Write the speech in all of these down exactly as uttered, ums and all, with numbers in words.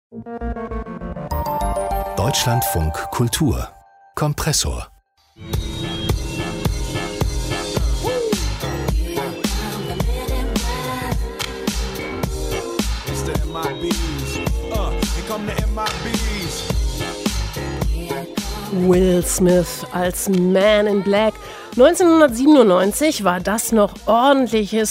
Deutschlandfunk Kultur Kompressor. Will Smith als Man in Black. neunzehnhundertsiebenundneunzig war das noch ordentliches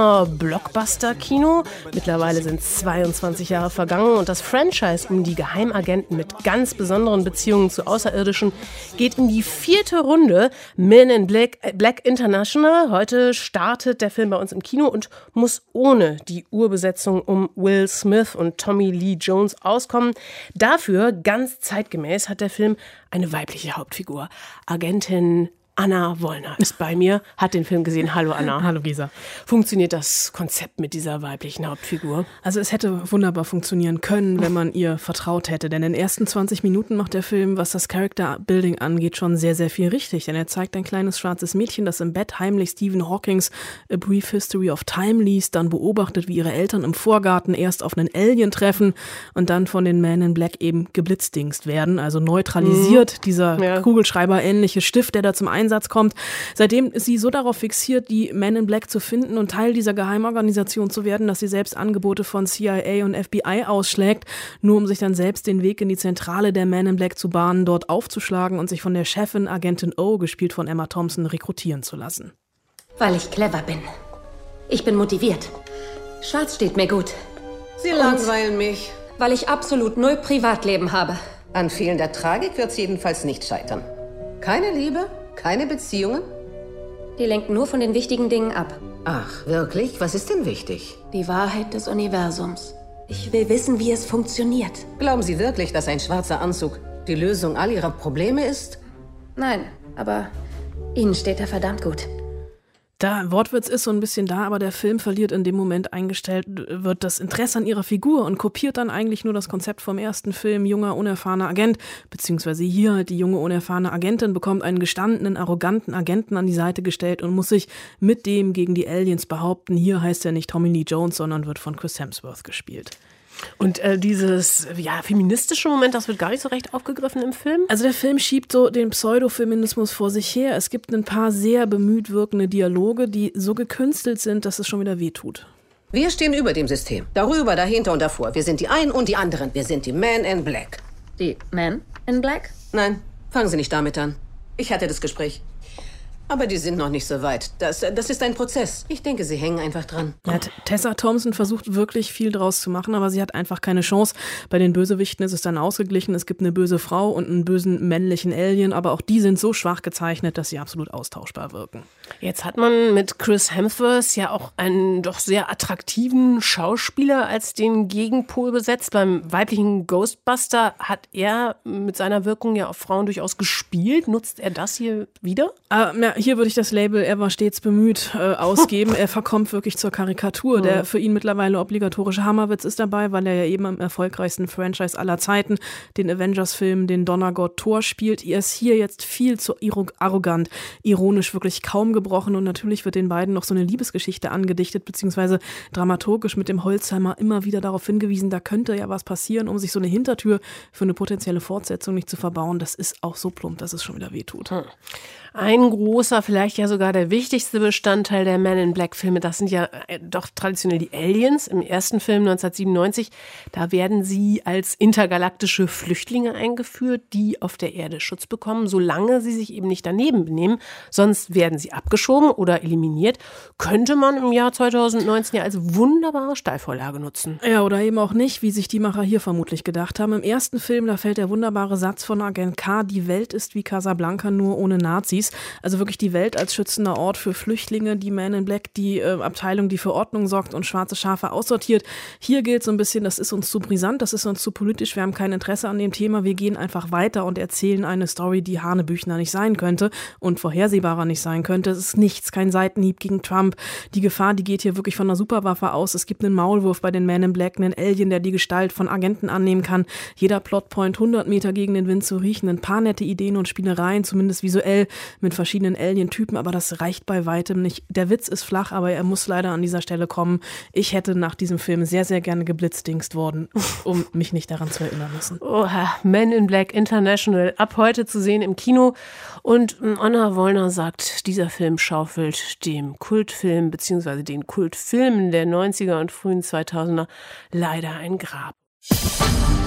Sommer-Blockbuster-Kino. Mittlerweile sind zweiundzwanzig Jahre vergangen und das Franchise um die Geheimagenten mit ganz besonderen Beziehungen zu Außerirdischen geht in die vierte Runde. Men in Black, Black International. Heute startet der Film bei uns im Kino und muss ohne die Urbesetzung um Will Smith und Tommy Lee Jones auskommen. Dafür, ganz zeitgemäß, hat der Film eine weibliche Hauptfigur. Agentin Anna Wollner ist bei mir, hat den Film gesehen. Hallo Anna. Hallo Gisa. Funktioniert das Konzept mit dieser weiblichen Hauptfigur? Also es hätte wunderbar funktionieren können, wenn man ihr vertraut hätte. Denn in den ersten zwanzig Minuten macht der Film, was das Character-Building angeht, schon sehr, sehr viel richtig. Denn er zeigt ein kleines schwarzes Mädchen, das im Bett heimlich Stephen Hawkings A Brief History of Time liest, dann beobachtet, wie ihre Eltern im Vorgarten erst auf einen Alien treffen und dann von den Men in Black eben geblitzdingst werden. Also neutralisiert, mhm. dieser ja. Kugelschreiber-ähnliche Stift, der da zum Einsatz kommt. Seitdem ist sie so darauf fixiert, die Men in Black zu finden und Teil dieser Geheimorganisation zu werden, dass sie selbst Angebote von C I A und F B I ausschlägt, nur um sich dann selbst den Weg in die Zentrale der Men in Black zu bahnen, dort aufzuschlagen und sich von der Chefin Agentin O, gespielt von Emma Thompson, rekrutieren zu lassen. Weil ich clever bin. Ich bin motiviert. Schwarz steht mir gut. Sie langweilen mich. Weil ich absolut null Privatleben habe. An fehlender Tragik wird's jedenfalls nicht scheitern. Keine Liebe? Keine Beziehungen? Die lenken nur von den wichtigen Dingen ab. Ach, wirklich? Was ist denn wichtig? Die Wahrheit des Universums. Ich will wissen, wie es funktioniert. Glauben Sie wirklich, dass ein schwarzer Anzug die Lösung all Ihrer Probleme ist? Nein, aber Ihnen steht er verdammt gut. Der Wortwitz ist so ein bisschen da, aber der Film verliert in dem Moment eingestellt, wird das Interesse an ihrer Figur und kopiert dann eigentlich nur das Konzept vom ersten Film, junger, unerfahrener Agent, beziehungsweise hier halt die junge, unerfahrene Agentin bekommt einen gestandenen, arroganten Agenten an die Seite gestellt und muss sich mit dem gegen die Aliens behaupten. Hier heißt er nicht Tommy Lee Jones, sondern wird von Chris Hemsworth gespielt. Und äh, dieses ja, feministische Moment, das wird gar nicht so recht aufgegriffen im Film? Also der Film schiebt so den Pseudofeminismus vor sich her. Es gibt ein paar sehr bemüht wirkende Dialoge, die so gekünstelt sind, dass es schon wieder wehtut. Wir stehen über dem System. Darüber, dahinter und davor. Wir sind die einen und die anderen. Wir sind die Men in Black. Die Men in Black? Nein, fangen Sie nicht damit an. Ich hatte das Gespräch. Aber die sind noch nicht so weit. Das, das ist ein Prozess. Ich denke, sie hängen einfach dran. Ja, Tessa Thompson versucht wirklich viel draus zu machen, aber sie hat einfach keine Chance. Bei den Bösewichten ist es dann ausgeglichen. Es gibt eine böse Frau und einen bösen männlichen Alien, aber auch die sind so schwach gezeichnet, dass sie absolut austauschbar wirken. Jetzt hat man mit Chris Hemsworth ja auch einen doch sehr attraktiven Schauspieler als den Gegenpol besetzt. Beim weiblichen Ghostbuster hat er mit seiner Wirkung ja auf Frauen durchaus gespielt. Nutzt er das hier wieder? Äh, ja, hier würde ich das Label "er war stets bemüht" äh, ausgeben. Er verkommt wirklich zur Karikatur. Der für ihn mittlerweile obligatorische Hammerwitz ist dabei, weil er ja eben am erfolgreichsten Franchise aller Zeiten, den Avengers-Film, den Donnergott Thor spielt. Er ist hier jetzt viel zu arrogant, ironisch wirklich kaum gebrochen und natürlich wird den beiden noch so eine Liebesgeschichte angedichtet, beziehungsweise dramaturgisch mit dem Holzhammer immer wieder darauf hingewiesen, da könnte ja was passieren, um sich so eine Hintertür für eine potenzielle Fortsetzung nicht zu verbauen. Das ist auch so plump, dass es schon wieder wehtut. Hm. Ein großer, vielleicht ja sogar der wichtigste Bestandteil der Men in Black Filme, das sind ja doch traditionell die Aliens. Im ersten Film neunzehnhundertsiebenundneunzig, da werden sie als intergalaktische Flüchtlinge eingeführt, die auf der Erde Schutz bekommen, solange sie sich eben nicht daneben benehmen. Sonst werden sie abgeschoben oder eliminiert. Könnte man im Jahr zweitausendneunzehn ja als wunderbare Steilvorlage nutzen. Ja, oder eben auch nicht, wie sich die Macher hier vermutlich gedacht haben. Im ersten Film, da fällt der wunderbare Satz von Agent K, die Welt ist wie Casablanca, nur ohne Nazis. Also wirklich die Welt als schützender Ort für Flüchtlinge, die Men in Black, die äh, Abteilung, die für Ordnung sorgt und schwarze Schafe aussortiert. Hier gilt so ein bisschen, das ist uns zu brisant, das ist uns zu politisch, wir haben kein Interesse an dem Thema, wir gehen einfach weiter und erzählen eine Story, die Hanebüchner nicht sein könnte und vorhersehbarer nicht sein könnte. ist nichts, kein Seitenhieb gegen Trump. Die Gefahr, die geht hier wirklich von einer Superwaffe aus. Es gibt einen Maulwurf bei den Men in Black, einen Alien, der die Gestalt von Agenten annehmen kann. Jeder Plotpoint hundert Meter gegen den Wind zu riechen. Ein paar nette Ideen und Spielereien, zumindest visuell, mit verschiedenen Alien-Typen, aber das reicht bei weitem nicht. Der Witz ist flach, aber er muss leider an dieser Stelle kommen. Ich hätte nach diesem Film sehr, sehr gerne geblitzdingst worden, um mich nicht daran zu erinnern müssen. Oha, Men in Black International, ab heute zu sehen im Kino. Und Anna Wollner sagt, dieser Film schaufelt dem Kultfilm bzw. den Kultfilmen der neunziger und frühen zweitausender leider ein Grab.